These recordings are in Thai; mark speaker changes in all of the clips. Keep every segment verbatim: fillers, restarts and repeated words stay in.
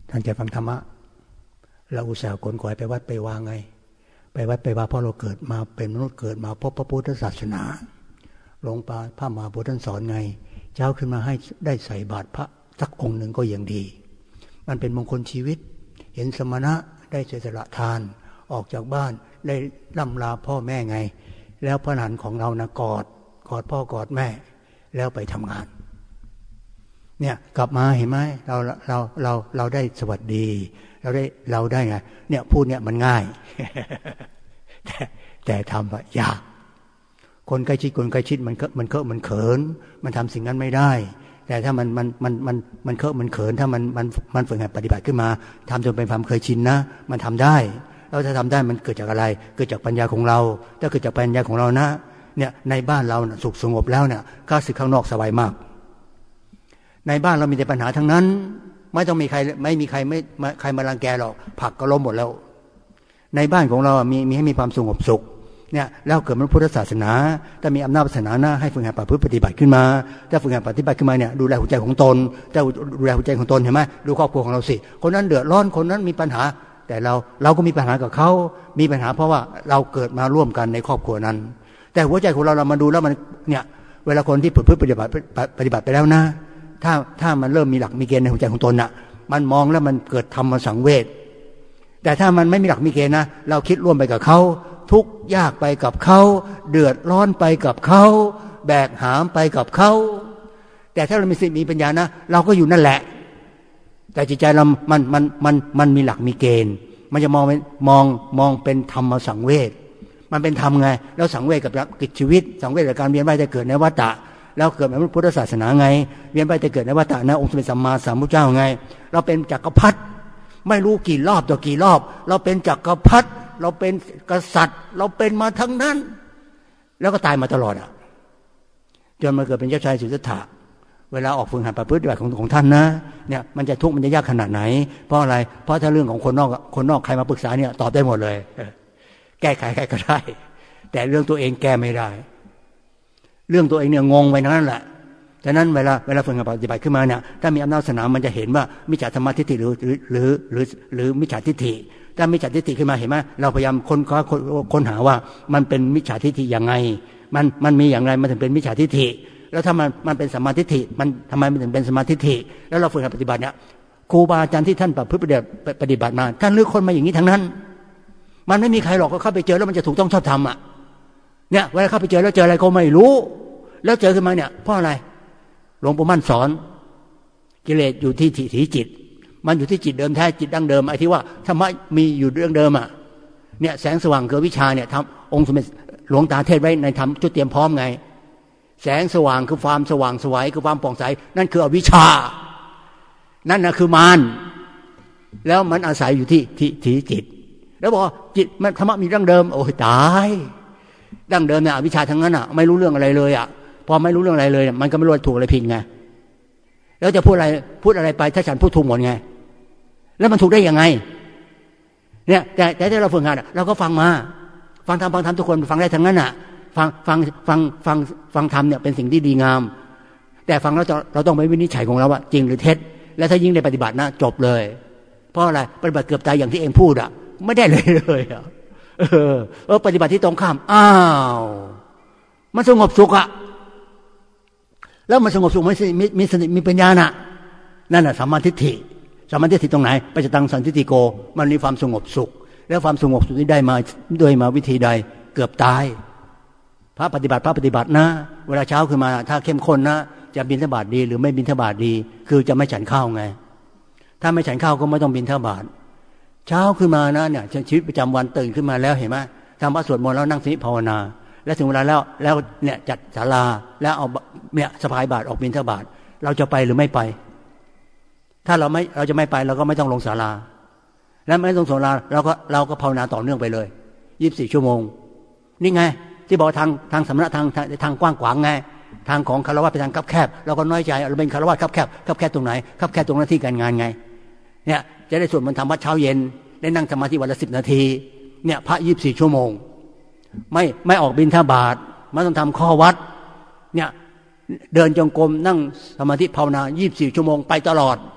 Speaker 1: ท่านจะฟังธรรมะเราอุตส่าห์ขนขวายไปวัดไปวาไงไปวัดไปวาเพราะเราเกิดมาเป็นมนุษย์เกิดมาพบพระพุทธศาสนาหลวงปู่พระมหาบุตรท่านสอนไงเช้าขึ้นมาให้ได้ใส่บาตรพระสักองค์หนึ่งก็ยังดีมันเป็นมงคลชีวิตเห็นสมณะได้เสียสละทานออกจากบ้านได้ล่ำลาพ่อแม่ไงแล้วพระหันของเรานะกอดกอดพ่อกอดแม่แล้วไปทำงานเนี่ยกลับมาเห็นไหมเราเราเราเราได้สวัสดีเราได้เราได้ไงเนี่ยพูดเนี่ยมันง่าย แต่แต่ทำอะยากคนใกล้ชิดคนใกล้ชิดมันก็มันเคอะมันเขินมันทำสิ่งนั้นไม่ได้แต่ถ้ามันมันมันมันมันเคอะมันเขินถ้ามันมันมันฝึกหัดปฏิบัติขึ้นมาทำจนเป็นความเคยชินนะมันทำได้แล้วถ้าทำได้มันเกิดจากอะไรเกิดจากปัญญาของเราถ้าเกิดจากปัญญาของเรานะเนี่ยในบ้านเราสุขสงบแล้วเนี่ยข้าศึกข้างนอกสบายมากในบ้านเรามีแต่ปัญหาทั้งนั้นไม่ต้องมีใครไม่มีใครไม่ใครมารังแกหรอกผักก็ล้มหมดแล้วในบ้านของเรามีมีให้มีความสงบสุขเนี่ยแล้วเกิดมันพุทธศาสนาถ้ามีอำนาจศาสนาหน้าให้ฝึกหัดปฏิบัติขึ้นมาถ้าฝึกหัดปฏิบัติขึ้นมาเนี่ยดูแลหัวใจของตนถ้าดูแลหัวใจของตนเห็นไหมดูครอบครัวของเราสิคนนั้นเดือดร้อนคนนั้นมีปัญหาแต่เราเราก็มีปัญหากับเขามีปัญหาเพราะว่าเราเกิดมาร่วมกันในครอบครัวนั้นแต่หัวใจของเราเรามาดูแล้วมันเนี่ยเวลาคนที่ฝึกปฏิบัติปฏิบัติไปแล้วนะถ้าถ้ามันเริ่มมีหลักมีเกณฑ์ในหัวใจของตนน่ะมันมองแล้วมันเกิดธรรมสังเวชแต่ถ้ามันไม่มีหลักมีเกณฑ์นะเราคิดร่วมไปกับเขาทุกข์ยากไปกับเขาเดือดร้อนไปกับเขาแบกหามไปกับเขาแต่ถ้าเรามีสติมีปัญญานะเราก็อยู่นั่นแหละแต่จิตใจเรามันมันมันมันมีหลักมีเกณฑ์มันจะมองมองมองเป็นธรรมสังเวชมันเป็นธรรมไงแล้วสังเวชกับกิจชีวิตสังเวชกับการเวียนว่ายแต่เกิดในวัฏฏะแล้วเกิดในพุทธศาสนาไงเวียนไปแต่เกิดในวัฏฏะนะองค์สมเด็จสัมมาสัมพุทธเจ้าไงเราเป็นจักรพรรดิไม่รู้กี่รอบต่อกี่รอบเราเป็นจักรพรรดิเราเป็นกษัตริย์เราเป็นมาทั้งนั้นแล้วก็ตายมาตลอดอ่ะจนมาเกิดเป็นเจ้าชายสิทธัตถะเวลาออกฝึกหัดประพฤติปฏิบัติของของท่านนะเนี่ยมันจะทุกข์มันจะยากขนาดไหนเพราะอะไรเพราะถ้าเรื่องของคนนอกคนนอกใครมาปรึกษาเนี่ยตอบได้หมดเลยแก้ไขใครก็ได้แต่เรื่องตัวเองแก้ไม่ได้เรื่องตัวเองเนี่ยงงไปนั่นแหละดังนั้นเวลาเวลาฝึกหัดปฏิบัติขึ้นมาเนี่ยถ้ามีอำนาจศาสนามันจะเห็นว่ามิจฉาธรรมทิฏฐิหรือหรือหรือหรือมิจฉาทิฏฐิถ้ามิจฉาทิฏฐิขึ้นมาเห็นไหมเราพยายามค้นคว้าค้นหาว่ามันเป็นมิจฉาทิฏฐิยังไงมันมันมีอย่างไรมันถึงเป็นมิจฉาทิฏฐิแล้วถ้ามันมันเป็นสัมมาทิฏฐิมันทำไมมันถึงเป็นสัมมาทิฏฐิแล้วเราฝึกหัดปฏิบัติเนี่ยครูบาอาจารย์ที่ท่านประพฤติปฏิบัติมาท่านเลือกคนมาอย่างนี้ทั้งนั้นมันไม่มีใครหรอกก็เข้าไปเจอแล้วมันจะถูกต้องชอบธรรมอ่ะเนี่ยเวลาเข้าไปเจอแล้วเจออะไรก็ไม่รู้แล้วเจอขึ้นมาเนี่ยเพราะอะไรหลวงปู่มั่นสอนกิเลสอยู่ที่ทิฏฐิจิตมันอยู่ที่จิตเดิมแท้จิตดั้งเดิมไอ้ที่ว่าธรรมะมีอยู่เรื่องเดิมอ่ะเนี่ยแสงสว่างคือวิชาเนี่ยทำองค์สมเด็จหลวงตาเทศไว้ในธรรมชุดเตรียมพร้อมไงแสงสว่างคือความสว่างไสวคือความผ่องใสนั่นคืออวิชชานั่นนะคือมารแล้วมันอาศัยอยู่ที่ทิฏฐิจิตแล้วบอกจิตมันธรรมะมีดั้งเดิมโอ้ยตายดั้งเดิมเนี่ยอวิชชาทั้งนั้นอ่ะไม่รู้เรื่องอะไรเลยอ่ะพอไม่รู้เรื่องอะไรเลยมันก็ไม่รู้ถูกอะไรผิดไงแล้วจะพูดอะไรพูดอะไรไปถ้าฉันพูดถูกหมดไงแล้วมันถูกได้ยังไงเนี่ยแต่แต่ที่เราฝึกงานเราก็ฟังมาฟังธรรมฟังธรรมทุกคนฟังได้ทั้งนั้นอ่ะฟังฟังฟังฟังฟังธรรมเนี่ยเป็นสิ่งที่ดีงามแต่ฟังแล้วเราต้องไปวินิจฉัยของเราว่าจริงหรือเท็จแล้วถ้ายิ่งได้ปฏิบัตินะจบเลยเพราะอะไรปฏิบัติเกือบตายอย่างที่เองพูดอ่ะไม่ได้เลยเลยอ่ะเออเออปฏิบัติที่ตรงข้ามอ้าวมันสงบสุขอ่ะแล้วมันสงบสุขไม่มีมีสติมีปัญญาน่ะนั่นน่ะสัมมาทิฏฐิสัมมาทิฏฐิตรงไหนปัจจตังสันทิฏฐิโกมันมีความสงบสุขแล้วความสงบสุขที่ได้มาโดยมาวิธีใดเกือบตายพระปฏิบัติพระปฏิบัตินะเวลาเช้าขึ้นมาถ้าเข้มข้นนะจะบิณฑบาตดีหรือไม่บิณฑบาตดีคือจะไม่ฉันข้าวไงถ้าไม่ฉันข้าวก็ไม่ต้องบิณฑบาตเช้าขึ้นมานะเนี่ยชีวิตประจำวันตื่นขึ้นมาแล้วเห็นไหมทำวัดสวดมนต์แล้วนั่งสมาธิภาวนาแล้วถึงเวลาแล้วแล้วเนี่ยจัดศาลาแล้วเอาเนี่ยสะพายบาตรออกบิณฑบาตเราจะไปหรือไม่ไปถ้าเราไม่เราจะไม่ไปเราก็ไม่ต้องลงศาลาแล้วไม่ต้องศาลาเราก็เราก็ภาวนาต่อเนื่องไปเลยยี่สิบสี่ชั่วโมงนี่ไงที่บอกทางทางสำนักทางทางกว้างขวางไงทางของคารวะไปทางคับแคบเราก็น้อยใจเราเป็นคารวะคับแคบคับแคบตรงไหนคับแคบตรงหน้าที่การงานไงเนี่ยจะได้สวดมนต์ทำวัดเช้าเย็นได้นั่งสมาธิวันละสิบนาทีเนี่ยพระยี่สิบสี่ชั่วโมงไม่ไม่ออกบิณฑบาตไม่ต้องทำข้อวัดเนี่ยเดินจงกรมนั่งสมาธิภาวนายี่สิบสี่ชั่วโมงไปตลอด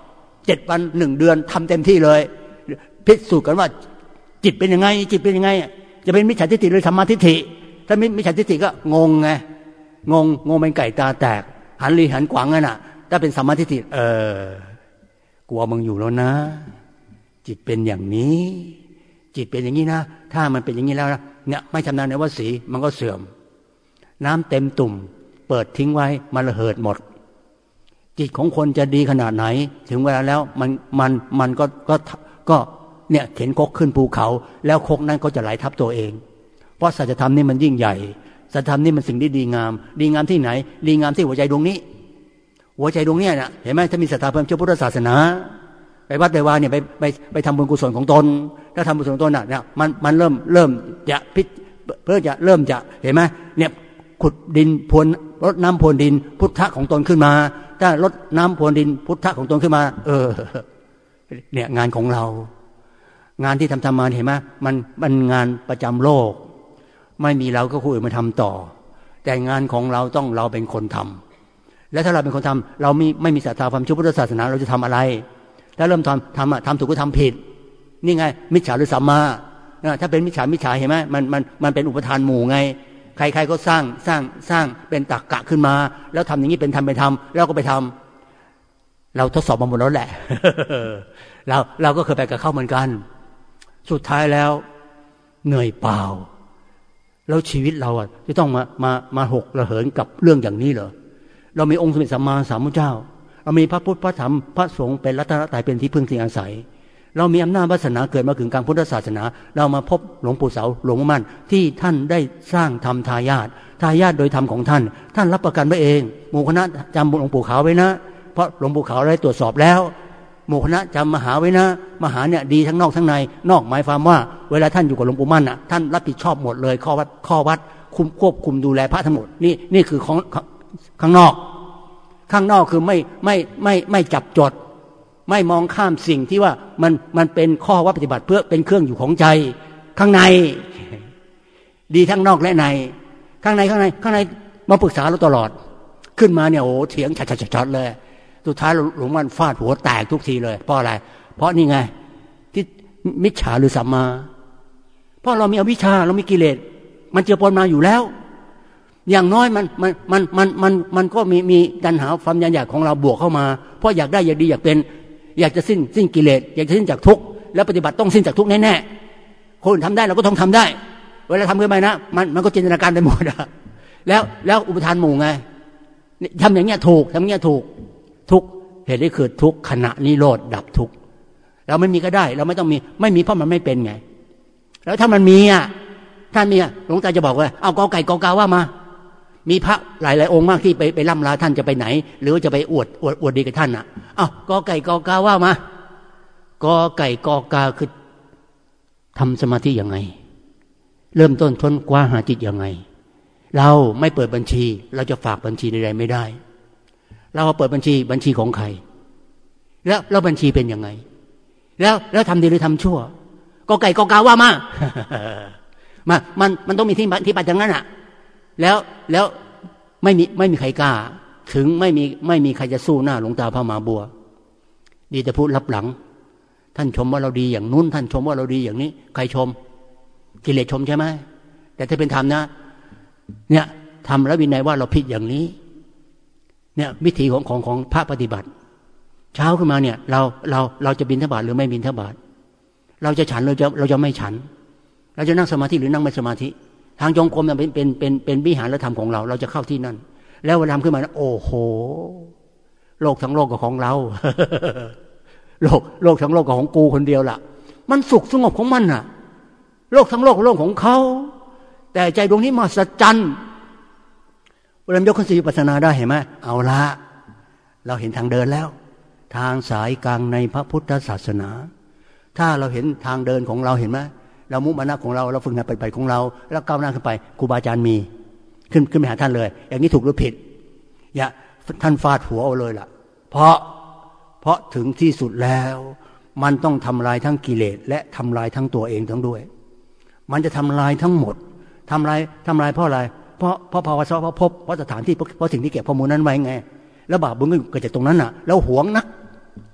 Speaker 1: เจ็ดวันหนึ่งเดือนทำเต็มที่เลยพิสูจน์กันว่าจิตเป็นยังไงจิตเป็นยังไงจะเป็นมิจฉาทิฏฐิหรือธรรมทิฏฐิถ้ามิจฉาทิฏฐิก็งงไงงงงงเป็นไก่ตาแตกหันลีหันขวางนั่นน่ะถ้าเป็นสัมมาทิฏฐิเออกลัวมึงอยู่แล้วนะจิตเป็นอย่างนี้จิตเป็นอย่างนี้นะถ้ามันเป็นอย่างนี้แล้วเนี่ยไม่ชำนาญในวสีมันก็เสื่อมน้ำเต็มตุ่มเปิดทิ้งไว้มันระเหิดหมดจิตของคนจะดีขนาดไหนถึงเวลาแล้วมันมันมันก็ก็ก็เนี่ยเข็นคกขึ้นภูเขาแล้วคกนั้นก็จะไหลทับตัวเองเพราะสัจธรรมนี่มันยิ่งใหญ่สัจธรรมนี่มันสิ่งที่ดีงามดีงามที่ไหนดีงามที่หัวใจดวงนี้หัวใจดวงนี้น่ะเห็นไหมถ้ามีศรัทธาเพิ่มเชื่อพุทธศาสนาไปวัดไปวาเนี่ยไปไปไปทำบุญกุศลของตนถ้าทำบุญกุศลของตนน่ะเนี่ยมันมันเริ่มเริ่มจะพิเพื่อจะเริ่มจะเห็นไหมเนี่ยขุดดินพรวนรดน้ำพรวนดินพุทธะของตนขึ้นมาถ้ารดน้ำพรวนดินพุทธะของตนขึ้นมาเออเนี่ยงานของเรางานที่ทำทำมาเห็นไหมมันมันงานประจำโลกไม่มีเราก็คนอื่นมาทำต่อแต่งานของเราต้องเราเป็นคนทำและถ้าเราเป็นคนทำเราไม่ไม่มีศรัทธาความเชื่อพุทธศาสนาเราจะทำอะไรถ้าเริ่มทำทำอะทำถูกก็ทำผิดนี่ไงมิจฉาหรือสัมมาถ้าเป็นมิจฉามิจฉาเห็นไหมมันมันมันเป็นอุปทานหมู่ไงใครๆก็สร้างสร้างสร้างเป็นตรรกะขึ้นมาแล้วทำอย่างนี้เป็นทำเป็นทำแล้วก็ไปทำเราทดสอบมาหมดแล้วแหละ เราเราก็เคยไปกับเขาเหมือนกันสุดท้ายแล้วเหนื่อยเปล่าแล้วชีวิตเราอ่ะจะต้องมามามาหกระเหินกับเรื่องอย่างนี้เหรอเรามีองค์สมเด็จสัมมาสัมพุทธเจ้าเรามีพระพุทธพระธรรมพระสงฆ์เป็นรัตนตรัยเป็นที่พึ่งที่อาศัยเรามีอำนาจวาสนาเกิดมาถึงกลางพุทธศาสนาเรามาพบหลวงปู่เสาหลวงปู่มั่นที่ท่านได้สร้างทำทายาททายาทโดยธรรมของท่านท่านรับประกันไว้เองหมู่คณะจำหลวงปู่ขาวไว้นะเพราะหลวงปู่ขาวได้ตรวจสอบแล้วหมู่คณะจำมหาไว้นะมหาเนี่ยดีทั้งนอกทั้งในนอกหมายความว่าเวลาท่านอยู่กับหลวงปู่มั่นน่ะท่านรับผิดชอบหมดเลยข้อวัดข้อวัดคุมควบคุมดูแลพระทั้งหมดนี่นี่คือของข้างนอกข้างนอกคือไม่ไม่ไม่ไม่จับจดไม่มองข้ามสิ่งที่ว่ามันมันเป็นข้อวัดปฏิบัติเพื่อเป็นเครื่องอยู่ของใจข้างในดีทั้งนอกและในข้างในข้างในข้างในมาปรึกษาเราตลอดขึ้นมาเนี่ยโอ้เถียงชัดๆๆเลยสุดท้ายหลวงมันฟาดหัวแตกทุกทีเลยเพราะอะไรเพราะนี่ไงที่มิจฉาหรือสัมมาเพราะเรามีอวิชชาเรามีกิเลสมันเจือปนมาอยู่แล้วอย่างน้อยมันมันมันมันมันมันก็มีมีตัณหาความอยากของเราบวกเข้ามาเพราะอยากได้อยากดีอยากเป็นอยากจะสิ้นสิ้นกิเลสอยากจะสิ้นจากทุกข์แล้วปฏิบัติต้องสิ้นจากทุกข์แน่ๆคนทำได้เราก็ต้องทำได้เวลาทำขึ้นไปนะมันมันก็จินตนาการไปหมดอะแล้วแล้วอุปทานหมู่ไงทำอย่างเงี้ยถูกทำอย่างเงี้ยถูกทุกเหตุที่เกิดทุกขณะนิโรธดับทุกเราไม่มีก็ได้เราไม่ต้องมีไม่มีเพราะมันไม่เป็นไงแล้วถ้ามันมีอ่ะท่านมีอ่ะหลวงตาจะบอกว่าเอากอไก่กอกาว่ามามีพระหลายๆองค์มากที่ไปไปล่ำลาท่านจะไปไหนหรือจะไปอวดอวดอวดดีกับท่านอ่ะเอากอไก่กอกาว่ามากอไก่กอกาคือทำสมาธิยังไงเริ่มต้นค้นคว้าหาจิตยังไงเราไม่เปิดบัญชีเราจะฝากบัญชีใดๆไม่ได้เราเปิดบัญชีบัญชีของใครแล้วแล้วบัญชีเป็นยังไงแล้วแล้วทำดีหรือทำชั่วกอไก่กอกาว่ามา มามันมันต้องมีที่ที่ไปอย่างนั้นอ่ะแล้วแล้วไม่มีไม่มีใครกล้าถึงไม่มีไม่มีใครจะสู้หน้าหลวงตาพระมหาบัวดีแต่พูดรับหลังท่านชมว่าเราดีอย่างนู้นท่านชมว่าเราดีอย่างนี้ใครชมกิเลสชมใช่ไหมแต่ถ้าเป็นธรรมนะเนี่ยทำแล้ววินัยว่าเราผิดอย่างนี้เนี่ยวิธีของของของพระปฏิบัติเช้าขึ้นมาเนี่ยเราเราเราจะบิณฑบาตหรือไม่บิณฑบาตเราจะฉันเราจะเราจะไม่ฉันเราจะนั่งสมาธิหรือนั่งไม่สมาธิทางจงกรมเนี่ยเป็นเป็นเป็นเป็นวิหารธรรมของเราเราจะเข้าที่นั่นแล้วเวลาขึ้นมานะโอ้โหโลกทั้งโลกก็ของเรา โลกโลกทั้งโลกก็ของกูคนเดียวล่ะมันสุขสงบของมันน่ะโลกทั้งโลกโลกของเขาแต่ใจดวงนี้มหัศจรรย์เวลายกขึ้นสี่วิปัสสนาได้เห็นไหมเอาละเราเห็นทางเดินแล้วทางสายกลางในพระพุทธศาสนาถ้าเราเห็นทางเดินของเราเห็นไหมเรามุมานะของเราเราฝึกงานปฏิบัติของเราแล้วก้าวหน้าขึ้นไปครูบาอาจารย์มีขึ้นขึ้นไปหาท่านเลยอย่างนี้ถูกหรือผิดอย่าท่านฟาดหัวเอาเลยล่ะเพราะเพราะถึงที่สุดแล้วมันต้องทำลายทั้งกิเลสและทำลายทั้งตัวเองทั้งด้วยมันจะทำลายทั้งหมดทำลายทำลายเพราะอะไรเพราะเพราะภาวะเพราะพบเพราะสถานที่เพราะสิ่งที่เก็บข้อมูลนั้นไว้ไงแล้วบาปบุญก็เกิดจากตรงนั้นน่ะแล้วหวงนัก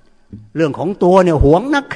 Speaker 1: เรื่องของตัวเนี่ยหวงนัก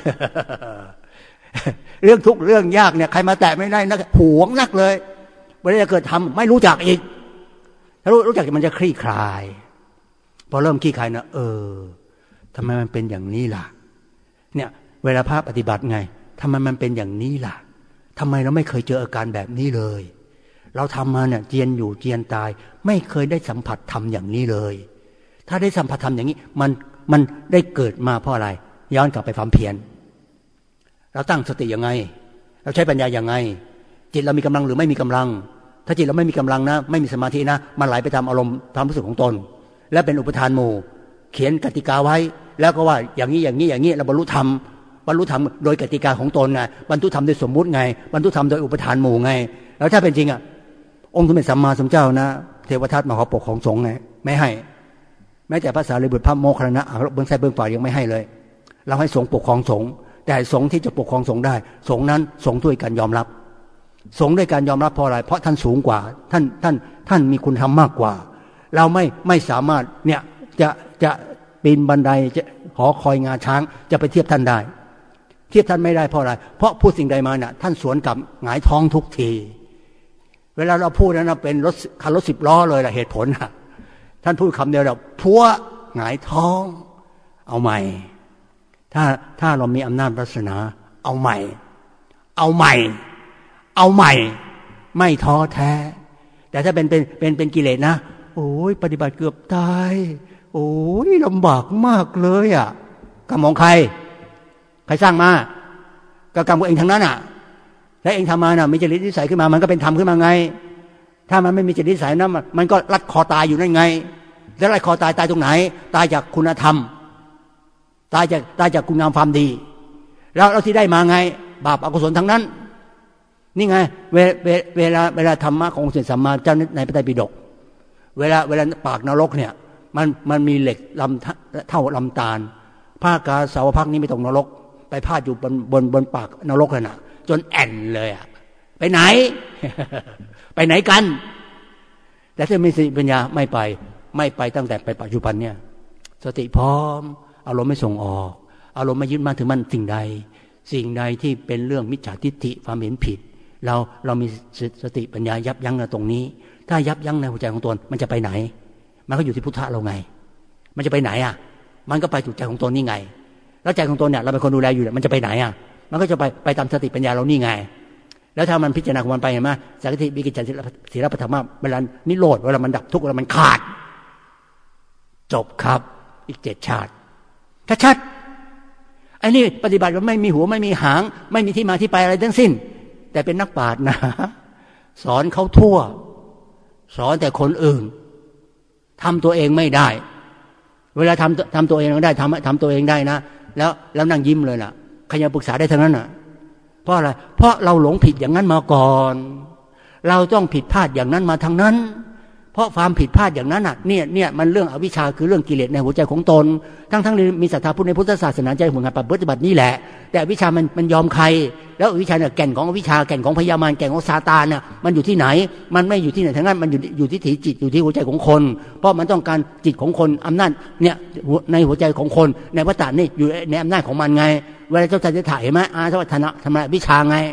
Speaker 1: เรื่องทุกเรื่องยากเนี่ยใครมาแตะไม่ได้นักหวงนักเลยเวลาเกิดทำไม่รู้จักอีกถ้ารู้รู้จักมันจะคลี่คลายพอเริ่มคลี่คลายนะเออทำไมมันเป็นอย่างนี้ล่ะเนี่ยเวลาพระปฏิบัติไงทำไมมันเป็นอย่างนี้ล่ะทำไมเราไม่เคยเจออาการแบบนี้เลยเราทำมาเนี่ยเจียนอยู่เจียนตายไม่เคยได้สัมผัสธรรมอย่างนี้เลยถ้าได้สัมผัสธรรมอย่างนี้มันมันได้เกิดมาเพราะอะไรย้อนกลับไปความเพียรเราตั้งสติยังไงเราใช้ปัญญายังไงจิตเรามีกำลังหรือไม่มีกำลังถ้าจิตเราไม่มีกำลังนะไม่มีสมาธินะมันไหลไปตามอารมณ์ความรู้สึกของตนและเป็นอุปทานหมู่เขียนกติกาไว้แล้วก็ว่าอย่างนี้อย่างนี้อย่างนี้เราบรรลุธรรมบรรลุธรรมโดยกติกาของตนไงบรรลุธรรมโดยสมมุติไงบรรลุธรรมโดยอุปทานหมู่ไงแล้วถ้าเป็นจริงอ่ะองค์สมเด็จสัมมาสัมพุทธเจ้านะเทวทัตมาขอปกของสงฆ์ไงไม่ให้แม้แต่ภาษาลิบุตรพระโมคคัลลานะเบื้องซ้ายเบื้องขวายังไม่ให้เลยเราให้สงฆ์ปกครองสงฆ์แต่สงฆ์ที่จะปกครองสงฆ์ได้สงฆ์นั้นสงฆ์ด้วยการยอมรับสงฆ์ด้วยการยอมรับเพราะอะไรเพราะท่านสูงกว่าท่านท่านท่านมีคุณธรรมมากกว่าเราไม่ไม่สามารถเนี่ยจะจะปีนบันไดจะหอคอยงาช้างจะไปเทียบท่านได้เทียบท่านไม่ได้เพราะอะไรเพราะพูดสิ่งใดมาเนี่ยท่านสวนกลับหงายท้องทุกทีเวลาเราพูดนั้นเป็นรถคันรถสิบล้อเลยแหละเหตุผลนะท่านพูดคำเดียวแบบพัวหงายท้องเอาใหม่ถ้าถ้าเรามีอำนาจวาสนาเอาใหม่เอาใหม่เอาใหม่ไม่ท้อแท้แต่ถ้าเป็นเป็นเป็นเป็นกิเลสนะโอ้ยปฏิบัติเกือบตายโอ้ยลำบากมากเลยอ่ะกรรมของใครใครสร้างมาก็กรรมของเองทั้งนั้นอ่ะแล้วเองทำมาน่ะมีจริตนิสัยขึ้นมามันก็เป็นธรรมขึ้นมาไงถ้ามันไม่มีจริตนิสัยนะมันก็รัดคอตายอยู่นั่นไงแล้วรัดคอตายตายตรงไหนตายจากคุณธรรมตายจากตายจากคุณงามความดีแล้วเราที่ได้มาไงบาปอกุศลทั้งนั้นนี่ไงเวลาเวลาเวลาธรรมะขององค์สัมมาเจ้าในพระไตรปิฎกเวลาเวลาปากนรกเนี่ยมันมันมีเหล็กลำเท่าลำตาลผ้ากาสาวพักนี้ไม่ตกนรกไปพาดอยู่บนบนบนปากนรกเลยนะจนแอนเลยอ่ะไปไหน ไปไหนกันแต่ถ้ามีสติปัญญาไม่ไปไม่ไปตั้งแต่ไปปัจจุบันเนี่ยสติพร้อมอารมณ์ไม่ส่งออกอารมณ์ไม่ยึดมั่นถือมั่นสิ่งใดสิ่งใดที่เป็นเรื่องมิจฉาทิฏฐิความเห็นผิดเราเรามีสติปัญญายับยั้งในตรงนี้ถ้ายับยั้งในหัวใจของตนมันจะไปไหนมันก็อยู่ที่พุทธะเราไงมันจะไปไหนอ่ะมันก็ไปถูกใจของตนนี่ไงแล้วใจของตนเนี่ยเราเป็นคนดูแลอยู่เนี่ยมันจะไปไหนอ่ะมันก็จะไปไปตามสติปัญญาเรานี่ไงแล้วถ้ามันพิจารณาของมันไปเห็นไหมสังฆทิวิกิจฉันศีลปฐมะเวลานิโรธเวลามันดับทุกข์เวลามันขาดจบครับอีกเจ็ดชาติชัดๆไอ้นี่ปฏิบัติว่าไม่มีหัวไม่มีหางไม่มีที่มาที่ไปอะไรทั้งสิ้นแต่เป็นนักปราชญ์นะสอนเขาทั่วสอนแต่คนอื่นทำตัวเองไม่ได้เวลาทำทำตัวเองได้ทำทำตัวเองได้นะแล้วแล้วนั่งยิ้มเลยล่ะใครจะปรึกษาได้ทั้งนั้นน่ะเพราะอะไรเพราะเราหลงผิดอย่างนั้นมาก่อนเราต้องผิดพลาดอย่างนั้นมาทั้งนั้นเพราะความผิดพลาดอย่างนั้นน่ะเนี่ยเนี่ยมันเรื่องอวิชชาคือเรื่องกิเลสในหัวใจของตนทั้งทั้งมีศรัทธาพุทธในพุทธศาสนาใจหัวงานปฏิบัตินี่แหละแต่อวิชชามันมันยอมใครแล้วอวิชชาเนี่ยแก่นของอวิชชาแก่นของพยามารแก่นของซาตานน่ะมันอยู่ที่ไหนมันไม่อยู่ที่ไหนทั้งนั้นมันอยู่อยู่ที่จิตอยู่ที่หัวใจของคนเพราะมันต้องการจิตของคนอำนาจเนี่ยในหัวใจของคนในวัฏฏะนี่อยู่ในอำนาจของมันไงเวลาเจ้าชายจะถ่ายเห็นไหมอาสวัฒนะทำลายวิชาไง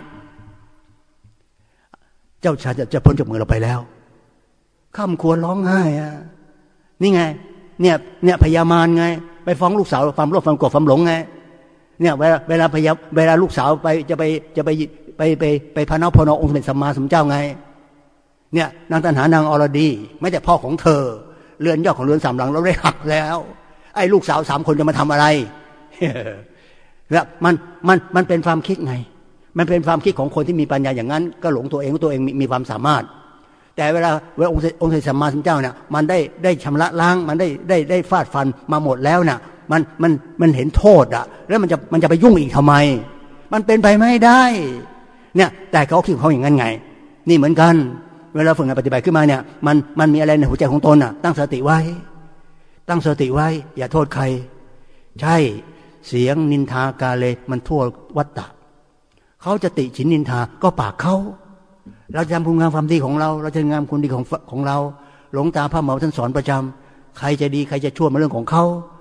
Speaker 1: เจ้าชายจะจะพ้นจากมือเราไปแล้วข้ามควรร้องไห้อะนี่ไงเนี่ยเนี่ยพยามารไงไปฟ้องลูกสาวความโลภความโกรธความหลงไงเนี่ยเวลาเวลาพยาเวลาลูกสาวไปจะไปจะไปไปไปไปพระนพนองค์สมเด็จสัมมาสัมพุทธเจ้าไงเนี่ยนางตัณหานางอรดีไม่แต่พ่อของเธอเรือนยอดของเรือนสามหลังเราได้หักแล้วไอ้ลูกสาวสามคนจะมาทำอะไรแล้วมันมันมันเป็นความคิดไงมันเป็นความคิดของคนที่มีปัญญาอย่างนั้นก็หลงตัวเองว่าตัวเองมีมีความสามารถแต่เวลาเวลาองค์องค์สัมมาสัมพุทธเจ้าเนี่ยมันได้ได้ชำระล้างมันได้ได้ได้ฟาดฟันมาหมดแล้วน่ะมันมันมันเห็นโทษอ่ะแล้วมันจะมันจะไปยุ่งอีกทำไมมันเป็นไปไม่ได้เนี่ยแต่เขาคิดเขาอย่างนั้นไงนี่เหมือนกันเวลาฝึกงานปฏิบัติขึ้นมาเนี่ยมันมันมีอะไรในหัวใจของตนอ่ะตั้งสติไว้ตั้งสติไว้อย่าโทษใครใช่เสียงนินทากาเลมันทั่ววัฏฏะเขาจะติฉินนินทาก็ปากเขาเราจะทำคุณงามความดีของเราเราจะงามคุณดีของของเราหลวงตาพระเหมาท่านสอนประจำใครจะดีใครจะชั่วมาเรื่องของเขา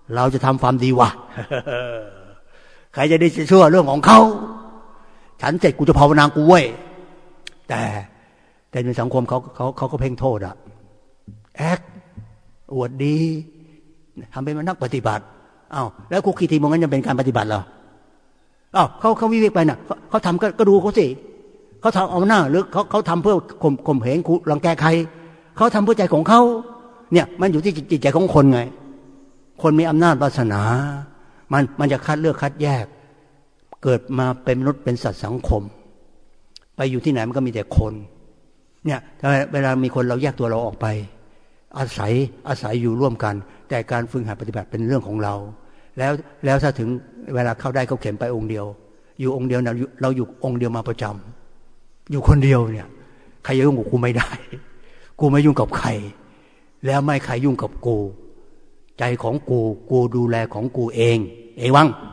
Speaker 1: เราจะทำความดีวะ ใครจะได้เชื่อเรื่องของเขาฉันเสร็จกูจะภาวนากูเว้ยแต่แต่ในสังคมเขาเขาเขาก็เพ่งโทษอะแอกอวดดีทำเป็นนักปฏิบัติอ้าวแล้วคุกคีทีมงั้นจะเป็นการปฏิบัติเหรออ้าวเขาเขาวิเวกไปน่ะเขาทำก็ก็ดูเขาสิเขาทำเอาหน้าหรือเขาเขาทำเพื่อข่มข่มเหงรังแกใครเขาทำเพื่อใจของเขาเนี่ยมันอยู่ที่จิตใจของคนไงคนมีอำนาจวาสนามันมันจะคัดเลือกคัดแยกเกิดมาเป็นมนุษย์เป็นสัตว์สังคมไปอยู่ที่ไหนมันก็มีแต่คนเนี่ยเวลามีคนเราแยกตัวเราออกไปอาศัยอาศัยอยู่ร่วมกันแต่การฝึกหัดปฏิบัติเป็นเรื่องของเราแล้วแล้วถ้าถึงเวลาเข้าได้เขาเข็มไปองค์เดียวอยู่องค์เดียวนะเราอยู่องค์เดียวมาประจำอยู่คนเดียวเนี่ยใครจะยุ่งกับกูไม่ได้กูไม่ยุ่งกับใครแล้วไม่ใครยุ่งกับกูใจของกูกูดูแลของกูเองเอวัง